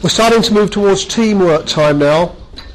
We're starting to move towards teamwork time now.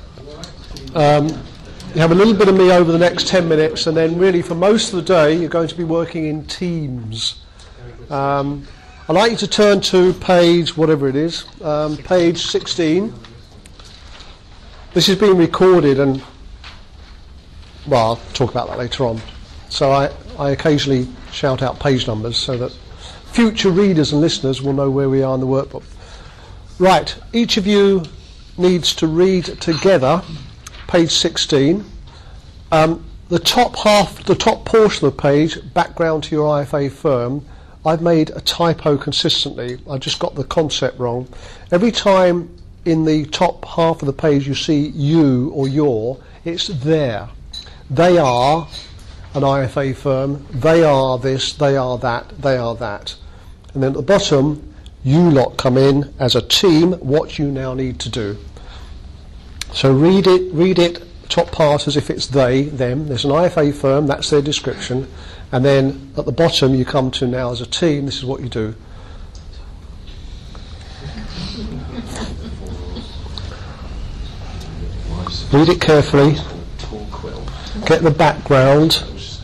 You have a little bit of me over the next 10 minutes, and then really for most of the day you're going to be working in teams. I'd like you to turn to page, whatever it is, page 16. This is being recorded, and well, I'll talk about that later on. So I occasionally shout out page numbers so that future readers and listeners will know where we are in the workbook. Right, each of you needs to read together page 16. The top portion of the page, background to your IFA firm, I've made a typo consistently. I just got the concept wrong. Every time in the top half of the page you see you or your, it's there. They are an IFA firm, they are this, they are that, they are that. And then at the bottom, you lot come in as a team, what you now need to do. So read it, top part as if it's they, them. There's an IFA firm, that's their description. And then at the bottom you come to now as a team, this is what you do. Read it carefully, get the background.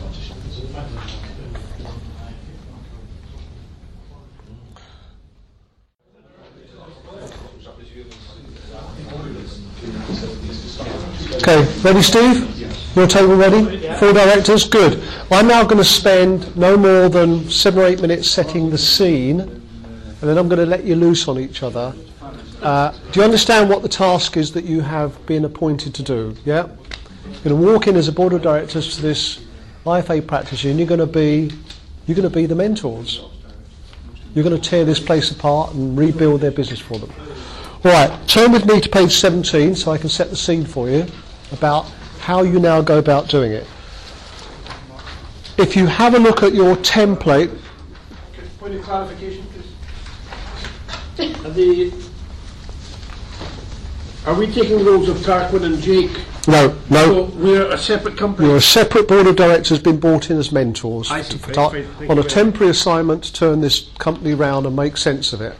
Okay, ready, Steve? Your table ready? Yeah. 4 directors? Good. I'm now going to spend no more than 7 or 8 minutes setting the scene, and then I'm going to let you loose on each other. Do you understand what the task is that you have been appointed to do? Yeah? You're going to walk in as a board of directors to this IFA practice, and you're going to be the mentors. You're going to tear this place apart and rebuild their business for them. All right, turn with me to page 17 so I can set the scene for you about how you now go about doing it. If you have a look at your template... Point of clarification, please. Are we taking roles of Tarquin and Jake? No. So we're a separate company? You're a separate board of directors been brought in as mentors I see. on a temporary assignment to turn this company round and make sense of it.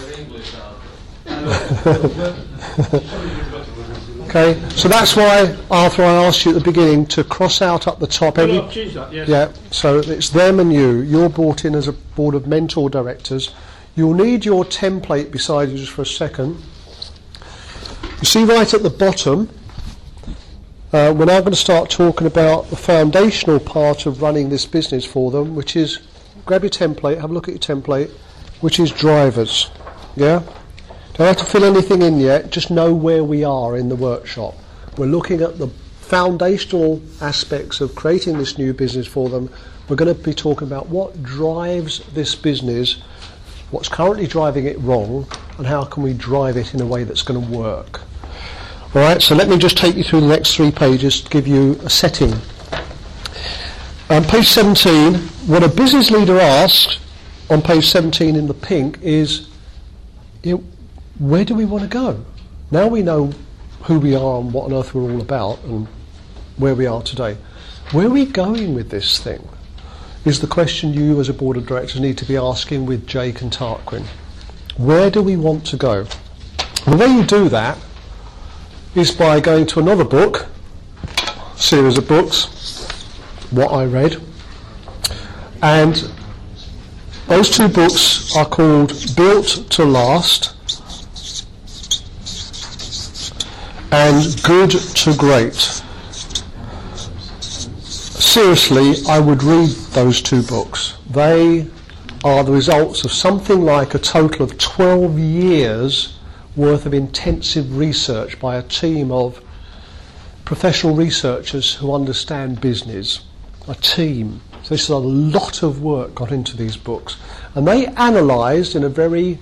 Okay, so that's why, Arthur, I asked you at the beginning to cross out up the top. I'll change that, yes. Yeah, so it's them and you. You're brought in as a board of mentor directors. You'll need your template beside you just for a second. You see right at the bottom, we're now going to start talking about the foundational part of running this business for them, which is, grab your template, have a look at your template, which is drivers. Yeah? Don't have to fill anything in yet, just know where we are in the workshop. We're looking at the foundational aspects of creating this new business for them. We're going to be talking about what drives this business, what's currently driving it wrong, and how can we drive it in a way that's going to work. All right, so let me just take you through the next 3 pages to give you a setting. Page 17, what a business leader asks on page 17 in the pink is, where do we want to go? Now we know who we are and what on earth we're all about and where we are today. Where are we going with this thing is the question you as a board of directors need to be asking with Jake and Tarquin. Where do we want to go? And the way you do that is by going to another book, series of books, What I Read, and those 2 books are called Built to Last and Good to Great. Seriously, I would read those 2 books. They are the results of something like a total of 12 years worth of intensive research by a team of professional researchers who understand business. A team. So this is a lot of work got into these books. And they analysed in a very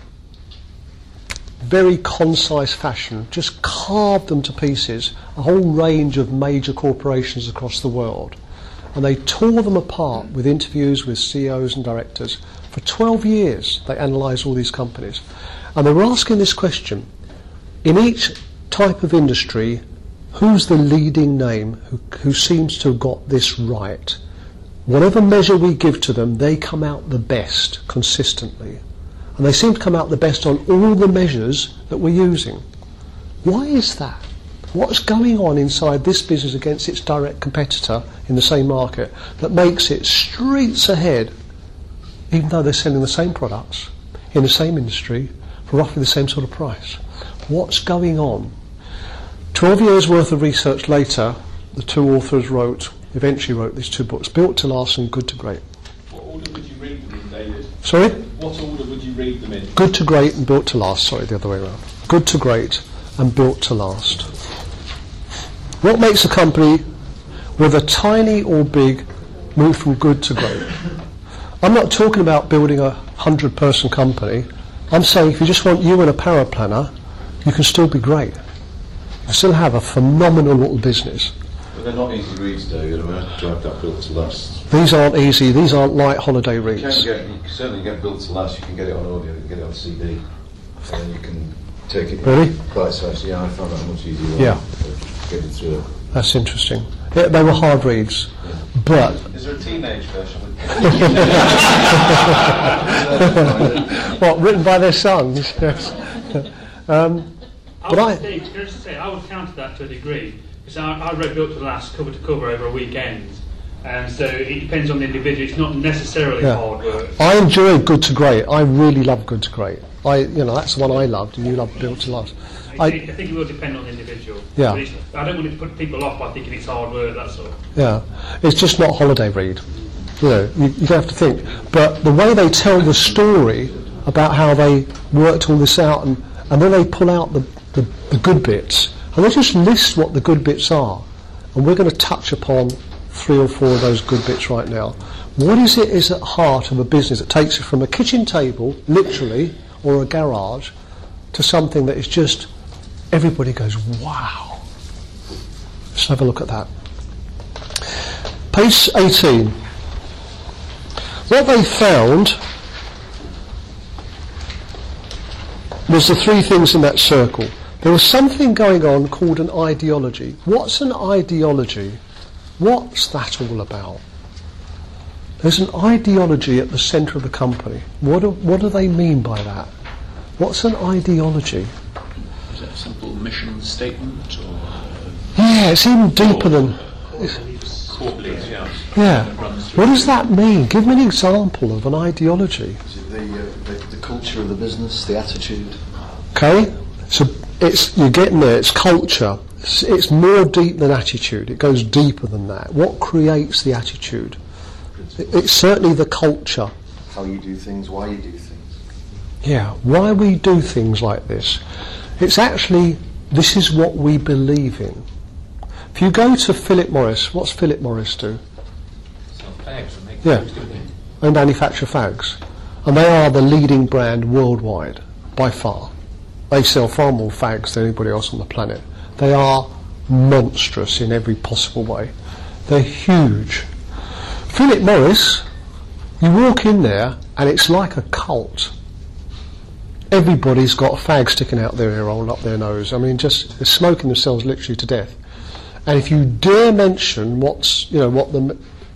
concise fashion, just carved them to pieces, a whole range of major corporations across the world. And they tore them apart with interviews with CEOs and directors. For 12 years they analysed all these companies. And they were asking this question, in each type of industry, who's the leading name who seems to have got this right? Whatever measure we give to them, they come out the best consistently. And they seem to come out the best on all the measures that we're using. Why is that? What's going on inside this business against its direct competitor in the same market that makes it streets ahead, even though they're selling the same products in the same industry for roughly the same sort of price? What's going on? 12 years worth of research later, the two authors eventually wrote these two books, Built to Last and Good to Great. What order would you read them in, David? Sorry? What order would you read them in? Good to Great and Built to Last. Sorry, the other way around. Good to Great and Built to Last. What makes a company, whether tiny or big, move from good to great? I'm not talking about building a 100-person company. I'm saying if you just want you and a paraplanner, you can still be great. You still have a phenomenal little business. But they're not easy reads, though. You have to have that Built to Last. These aren't easy. These aren't light holiday reads. You can certainly get Built to Last. You can get it on audio. You can get it on CD, and then you can take it. Really? Quite so. Yeah, I found that much easier. Yeah. Getting through it. That's interesting. Yeah, they were hard reads, but Is there a teenage version? what, written by their sons? Yes. I would counter that to a degree, because I read Built to Last cover to cover over a weekend, and so it depends on the individual. It's not necessarily hard work. I enjoyed Good to Great. I really love Good to Great. That's the one I loved, and you loved Built to Last. I think it will depend on the individual. Yeah. But I don't want it to put people off by thinking it's hard work, that's all. Yeah, it's just not holiday read. You have to think. But the way they tell the story about how they worked all this out, and then they pull out the good bits, and they just list what the good bits are. And we're going to touch upon 3 or 4 of those good bits right now. What is at heart of a business that takes you from a kitchen table, literally, or a garage, to something that is just, everybody goes, wow. Let's have a look at that. Page 18. What they found was the 3 things in that circle. There was something going on called an ideology. What's an ideology? What's that all about? There's an ideology at the centre of the company. What do they mean by that? What's an ideology? Is it a simple mission statement, or Yeah, it's even deeper than... Core beliefs, yeah. Yeah. What does that mean? Give me an example of an ideology. Is it the culture of the business, the attitude? Okay? So you're getting there, it's culture. It's more deep than attitude. It goes deeper than that. What creates the attitude? It's certainly the culture. How you do things, why you do things. Yeah, why we do things like this. It's actually, this is what we believe in. If you go to Philip Morris, what's Philip Morris do? Sell fags and make Yeah, fags, don't they? they manufacture fags. And they are the leading brand worldwide, by far. They sell far more fags than anybody else on the planet. They are monstrous in every possible way. They're huge. Philip Morris, you walk in there and it's like a cult. Everybody's got a fag sticking out their ear hole, up their nose. I mean, just they're smoking themselves literally to death. And if you dare mention what the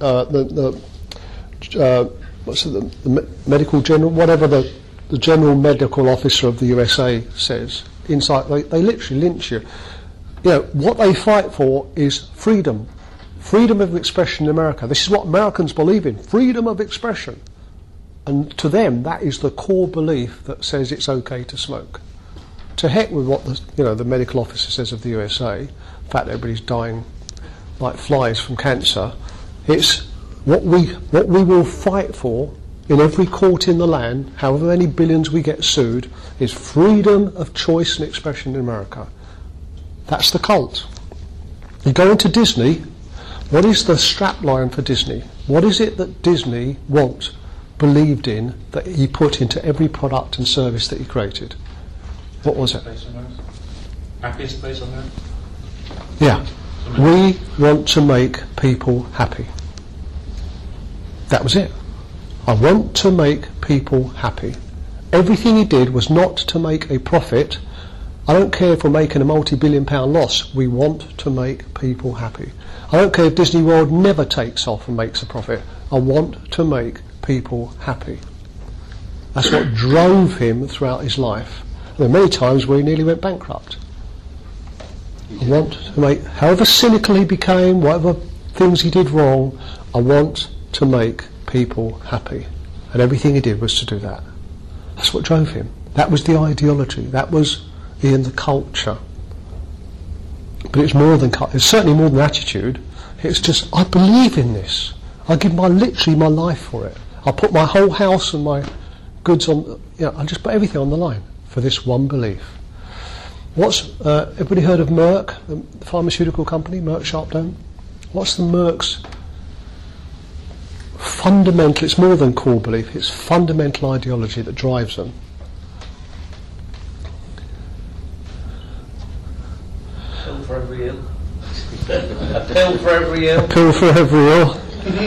medical general, whatever the general medical officer of the USA says, inside they literally lynch you. What they fight for is freedom. Freedom of expression in America. This is what Americans believe in, freedom of expression. And to them, that is the core belief that says it's okay to smoke. To heck with what the medical officer says of the USA, the fact that everybody's dying like flies from cancer. It's what we will fight for in every court in the land, however many billions we get sued, is freedom of choice and expression in America. That's the cult. You go into Disney, what is the strapline for Disney? What is it that Disney believed in, that he put into every product and service that he created? What was it? Happiest place on earth? Yeah. We want to make people happy. That was it. I want to make people happy. Everything he did was not to make a profit. I don't care if we're making a multi-billion-pound loss. We want to make people happy. I don't care if Disney World never takes off and makes a profit. I want to make people happy. That's what drove him throughout his life. There are many times where he nearly went bankrupt. I want to make, however cynical he became, whatever things he did wrong, I want to make people happy. And everything he did was to do that. That's what drove him. That was the ideology. That was in the culture. But it's more than culture. It's certainly more than attitude. It's just, I believe in this. I give literally my life for it. I'll put my whole house and my goods on, I'll just put everything on the line for this one belief. Everybody heard of Merck, the pharmaceutical company, Merck Sharpdome? What's the Merck's fundamental, it's more than core belief, it's fundamental ideology that drives them? Pill for every ill. A pill for every ill. A pill for every ill.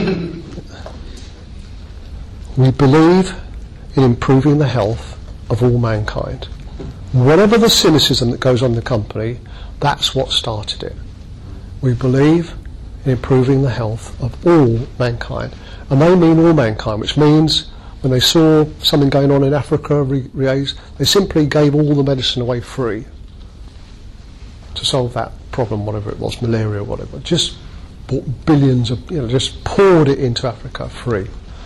We believe in improving the health of all mankind. Whatever the cynicism that goes on in the company, that's what started it. We believe in improving the health of all mankind. And they mean all mankind, which means when they saw something going on in Africa, they simply gave all the medicine away free to solve that problem, whatever it was, malaria or whatever. Just bought billions of, just poured it into Africa free.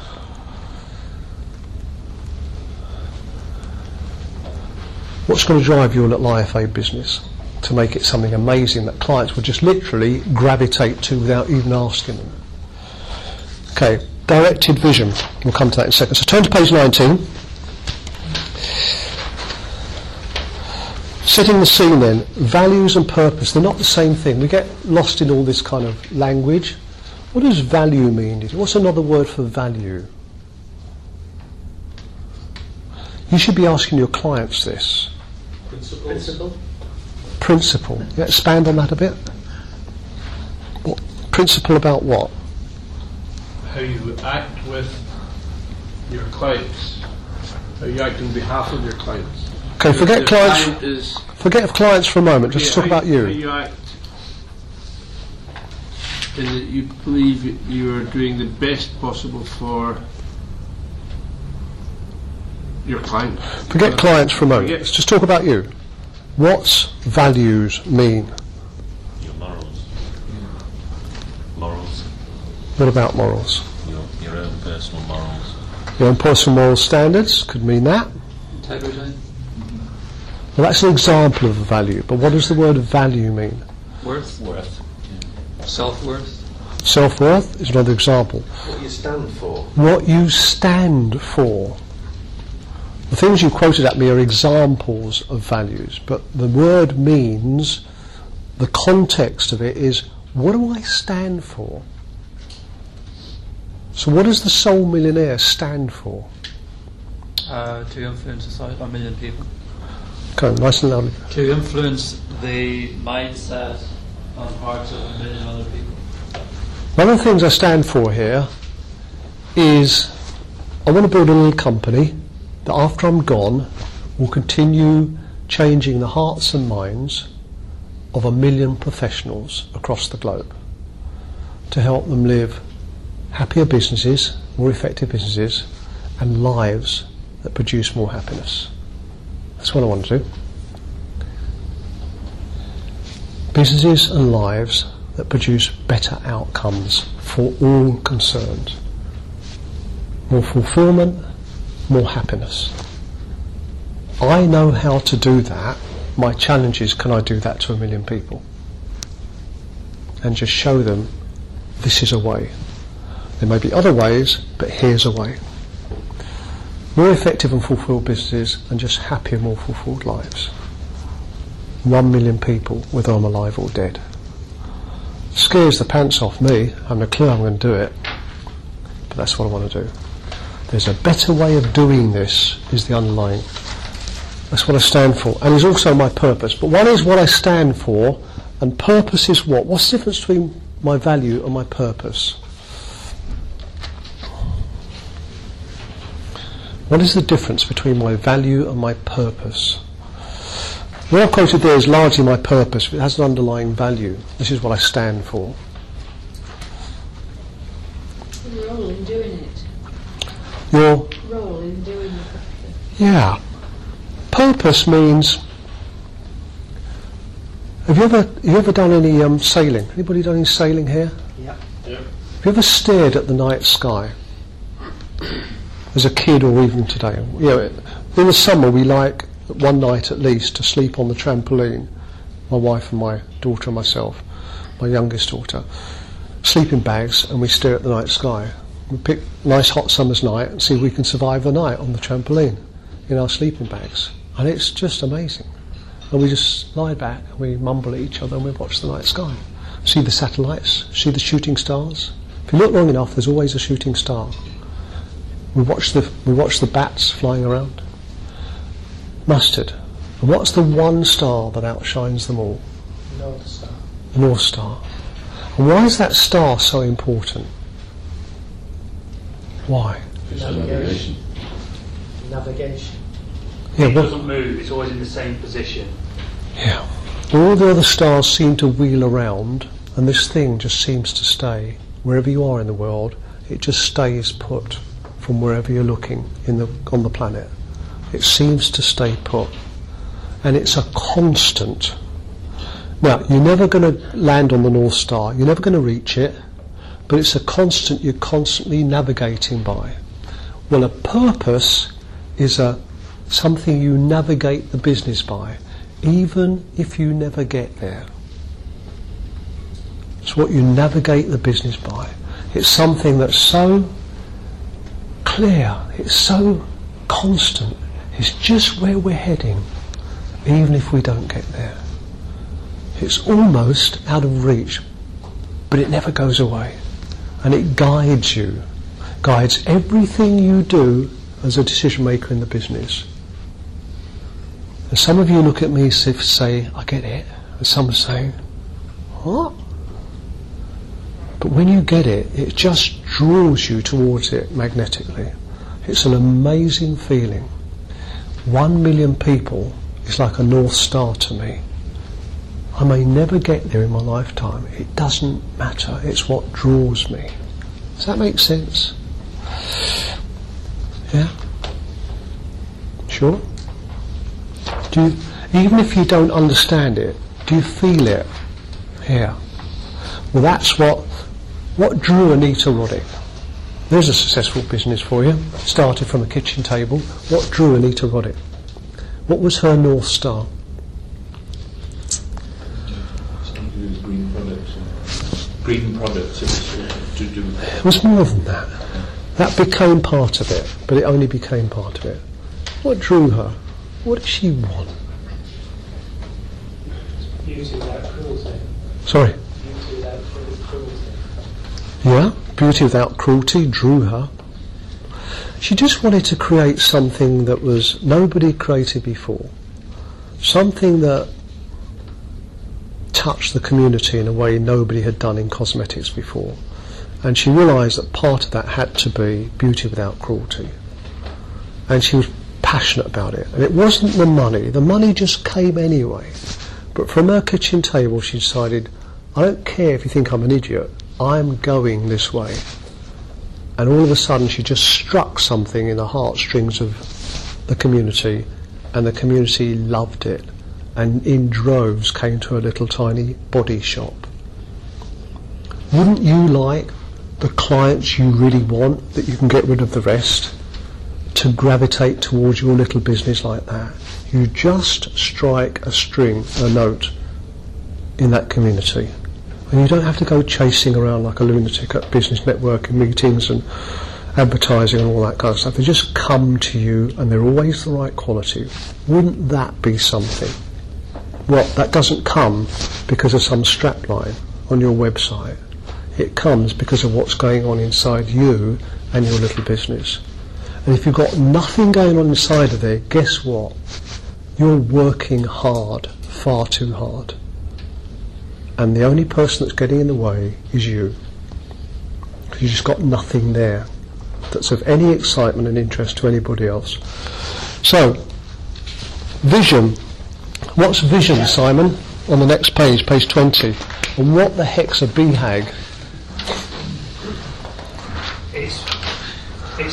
What's going to drive your little IFA business to make it something amazing that clients would just literally gravitate to without even asking them? Okay, directed vision. We'll come to that in a second. So turn to page 19. Setting the scene then, values and purpose, they're not the same thing. We get lost in all this kind of language. What does value mean? What's another word for value? You should be asking your clients this. Principle. Yeah, expand on that a bit. What principle about what? How you act with your clients. How you act on behalf of your clients. Okay, forget clients for a moment. Just talk about you. How you act. And that you believe you are doing the best possible for your client. Forget clients for a moment. Let's just talk about you. What's values mean? Your morals. Morals. What about morals? Your own personal morals. Your own personal moral standards could mean that. Integrity. Well, that's an example of a value. But what does the word value mean? Worth. Yeah. Self-worth. Self-worth is another example. What you stand for. What you stand for. The things you quoted at me are examples of values, but the word means, the context of it is, what do I stand for? So what does the Soul Millionaire stand for? To influence society, 1 million people. Okay, nice and loudly. To influence the mindset and hearts of 1 million other people. One of the things I stand for here is, I want to build a little company that after I'm gone will continue changing the hearts and minds of 1 million professionals across the globe to help them live happier businesses, more effective businesses, and lives that produce more happiness. That's what I want to do. Businesses and lives that produce better outcomes for all concerned. More fulfillment, more happiness. I know how to do that. My challenge is, can I do that to 1 million people? And just show them this is a way. There may be other ways, but here's a way. More effective and fulfilled businesses and just happier, more fulfilled lives. 1 million people, whether I'm alive or dead. Scares the pants off me. I have no clue how I'm going to do it, but that's what I want to do. There's a better way of doing this, is the underlying. That's what I stand for, and is also my purpose. But one is what I stand for, and purpose is what? What's the difference between my value and my purpose? What is the difference between my value and my purpose? What I've quoted there is largely my purpose, but it has an underlying value. This is what I stand for. Your role in doing it. Your Role in doing it. Yeah. Purpose means... Have you ever done any sailing? Anybody done any sailing here? Yeah. Have you ever stared at the night sky? As a kid or even today? You know, in the summer we like, one night at least, to sleep on the trampoline. My wife and my daughter and myself, my youngest daughter. Sleeping bags, and we stare at the night sky. We pick a nice hot summer's night and see if we can survive the night on the trampoline in our sleeping bags. And it's just amazing. And we just lie back, and we mumble at each other, and we watch the night sky. See the satellites, see the shooting stars. If you look long enough, there's always a shooting star. We watch the bats flying around. Mustard. And what's the one star that outshines them all? North Star. The North Star. And why is that star so important? Why? Navigation. Navigation. Yeah, It well, doesn't move, it's always in the same position. yeah. All the other stars seem to wheel around, and this thing just seems to stay. Wherever you are in the world, it just stays put from wherever you're looking on the planet. It seems to stay put. And it's a constant. Now, you're never going to land on the North Star. You're never going to reach it. But it's a constant you're constantly navigating by. Well, a purpose is something you navigate the business by, even if you never get there. It's what you navigate the business by. It's something that's so clear, it's so constant, it's just where we're heading, even if we don't get there. It's almost out of reach, but it never goes away. And it guides you, guides everything you do as a decision maker in the business. And some of you look at me as if say, I get it. And some are saying, what? But when you get it, it just draws you towards it magnetically. It's an amazing feeling. 1 million people is like a North Star to me. I may never get there in my lifetime. It doesn't matter. It's what draws me. Does that make sense? Yeah? Sure? Even if you don't understand it, do you feel it? Yeah. Well, that's what drew Anita Roddick. There's a successful business for you. Started from a kitchen table. What drew Anita Roddick? What was her North Star? Green products to do. It was more than that. That became part of it, but it only became part of it. What drew her? What did she want? Beauty without cruelty. Sorry? Beauty without cruelty. Yeah, beauty without cruelty drew her. She just wanted to create something that was nobody created before. Something that touched the community in a way nobody had done in cosmetics before. And she realised that part of that had to be beauty without cruelty. And she was passionate about it. And it wasn't the money just came anyway. But from her kitchen table she decided, I don't care if you think I'm an idiot, I'm going this way. And all of a sudden she just struck something in the heartstrings of the community, and the community loved it, and in droves came to a little tiny body shop. Wouldn't you like the clients you really want, that you can get rid of the rest, to gravitate towards your little business like that? You just strike a note in that community, and you don't have to go chasing around like a lunatic at business networking meetings and advertising and all that kind of stuff. They just come to you, and they're always the right quality. Wouldn't that be something? Well, that doesn't come because of some strapline on your website. It comes because of what's going on inside you and your little business. And if you've got nothing going on inside of there, guess what? You're working hard, far too hard. And the only person that's getting in the way is you. You've just got nothing there that's of any excitement and interest to anybody else. So, vision. What's vision, Simon? On the next page, page 20. And what the heck's a BHAG? It's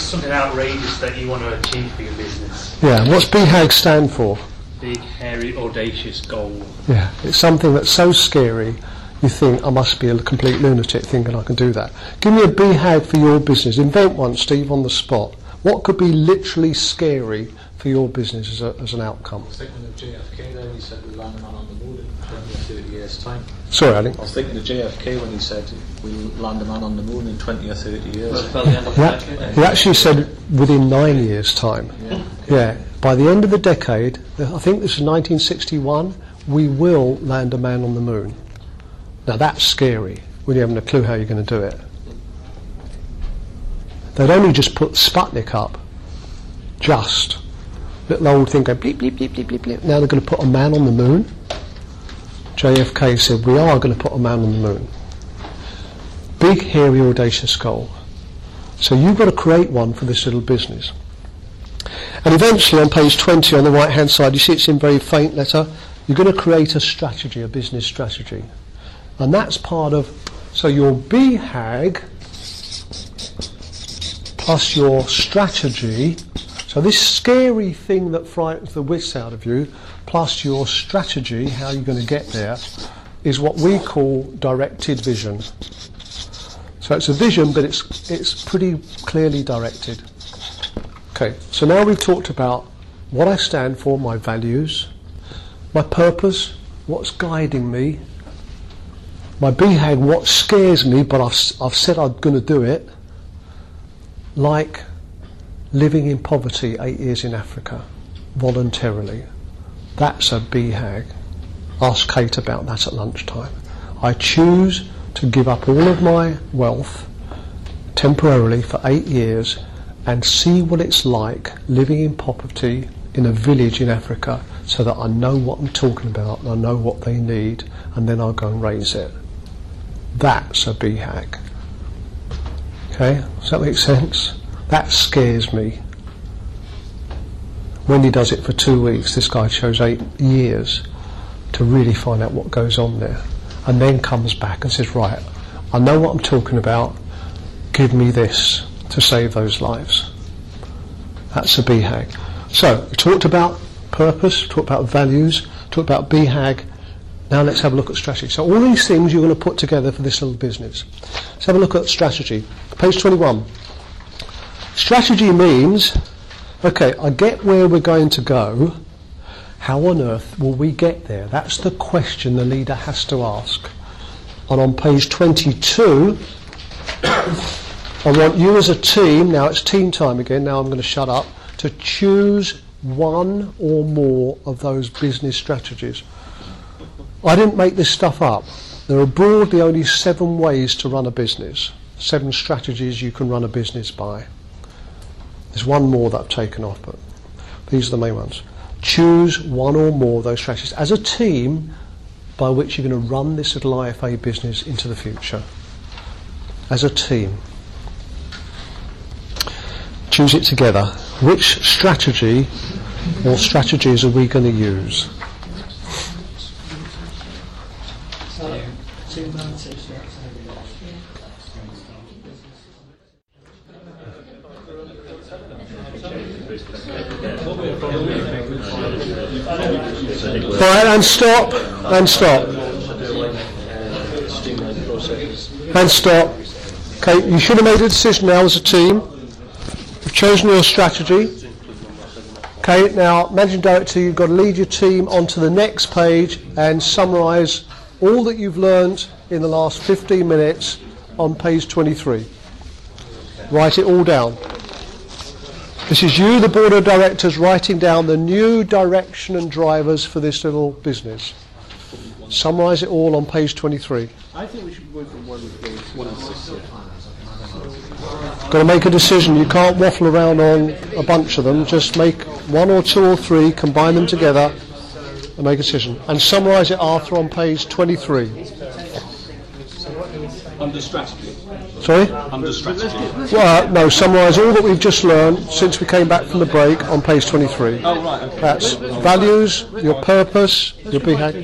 something outrageous that you want to achieve for your business. Yeah, what's BHAG stand for? Big, hairy, audacious goal. Yeah, it's something that's so scary you think, I must be a complete lunatic thinking I can do that. Give me a BHAG for your business. Invent one, Steve, on the spot. What could be literally scary for your business as an outcome? I was thinking of JFK there when he said we land a man on the moon in 20 or 30 years' time. Sorry, Alex. I was thinking of JFK when he said we'll land a man on the moon in 20 or 30 years. Well, by the end of the decade. He actually said within 9 years' time. Yeah. By the end of the decade, I think this is 1961, we will land a man on the moon. Now that's scary when you haven't a clue how you're going to do it. They'd only just put Sputnik up. Just. Little old thing going bleep, bleep, bleep, bleep, bleep, bleep. Now they're going to put a man on the moon. JFK said, we are going to put a man on the moon. Big, hairy, audacious goal. So you've got to create one for this little business. And eventually on page 20 on the right hand side, you see it's in very faint letter, you're going to create a strategy, a business strategy. And that's part of, so your BHAG plus your strategy, so this scary thing that frightens the wits out of you, plus your strategy, how you're going to get there, is what we call directed vision. So it's a vision, but it's pretty clearly directed. Okay, so now we've talked about what I stand for, my values, my purpose, what's guiding me, my BHAG, what scares me, but I've said I'm going to do it, like living in poverty 8 years in Africa, voluntarily. That's a BHAG. Ask Kate about that at lunchtime. I choose to give up all of my wealth temporarily for 8 years and see what it's like living in poverty in a village in Africa so that I know what I'm talking about and I know what they need, and then I'll go and raise it. That's a BHAG. Okay, does that make sense? That scares me. Wendy does it for 2 weeks. This guy chose 8 years to really find out what goes on there, and then comes back and says, right, I know what I'm talking about, give me this to save those lives. That's a BHAG. So we talked about purpose, talked about values, talked about BHAG. Now let's have a look at strategy. So all these things you're going to put together for this little business. Let's have a look at strategy. Page 21. Strategy means, okay, I get where we're going to go. How on earth will we get there? That's the question the leader has to ask. And on page 22, I want you as a team, now it's team time again, now I'm going to shut up, to choose one or more of those business strategies. I didn't make this stuff up. There are broadly only 7 ways to run a business, 7 strategies you can run a business by. There's one more that I've taken off, but these are the main ones. Choose one or more of those strategies as a team by which you're going to run this little IFA business into the future. As a team. Choose it together. Which strategy or strategies are we going to use? Right, and stop, and stop. And stop. Okay, you should have made a decision now as a team. You've chosen your strategy. Okay, now, Managing Director, you've got to lead your team onto the next page and summarise all that you've learned in the last 15 minutes on page 23. Write it all down. This is you, the Board of Directors, writing down the new direction and drivers for this little business. Summarise it all on page 23. I think we should work for one and six. Got to make a decision. You can't waffle around on a bunch of them. Just make 1 or 2 or 3, combine them together and make a decision. And summarise it, Arthur, on page 23. Under strategy. Sorry? Under strategy. Well, no, summarise all that we've just learned since we came back from the break on page 23. Oh, right, okay. That's values, your purpose, your behaviour.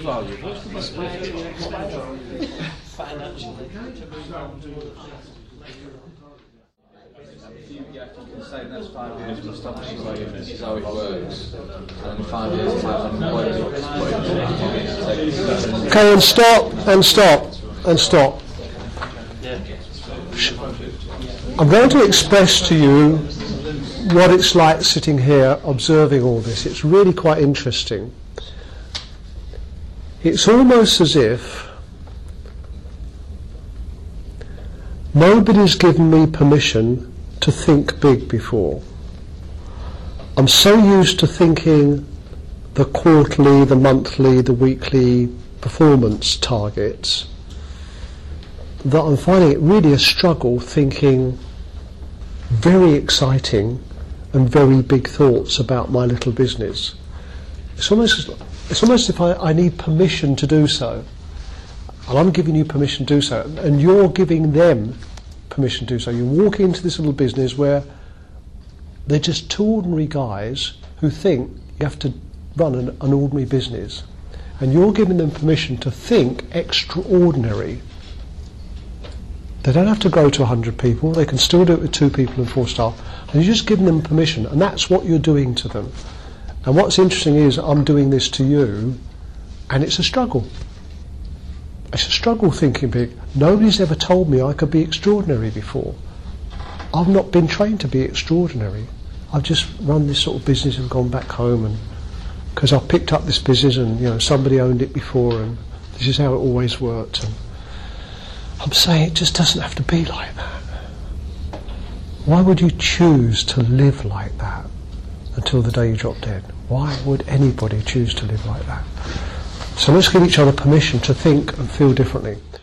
this is how it works. And in 5 years' time, I'm going to put it. Okay, and stop, and stop, and stop. I'm going to express to you what it's like sitting here observing all this. It's really quite interesting. It's almost as if nobody's given me permission to think big before. I'm so used to thinking the quarterly, the monthly, the weekly performance targets that I'm finding it really a struggle thinking very exciting and very big thoughts about my little business. It's almost as if I need permission to do so. And I'm giving you permission to do so, and you're giving them permission to do so. You walk into this little business where they're just two ordinary guys who think you have to run an ordinary business, and you're giving them permission to think extraordinary. They don't have to grow to 100 people, they can still do it with 2 people and 4 staff, and you're just giving them permission, and that's what you're doing to them. And what's interesting is I'm doing this to you, and it's a struggle. It's a struggle thinking big. Nobody's ever told me I could be extraordinary before. I've not been trained to be extraordinary. I've just run this sort of business and gone back home, and because I've picked up this business and somebody owned it before, and this is how it always worked. And I'm saying it just doesn't have to be like that. Why would you choose to live like that until the day you drop dead? Why would anybody choose to live like that? So let's give each other permission to think and feel differently.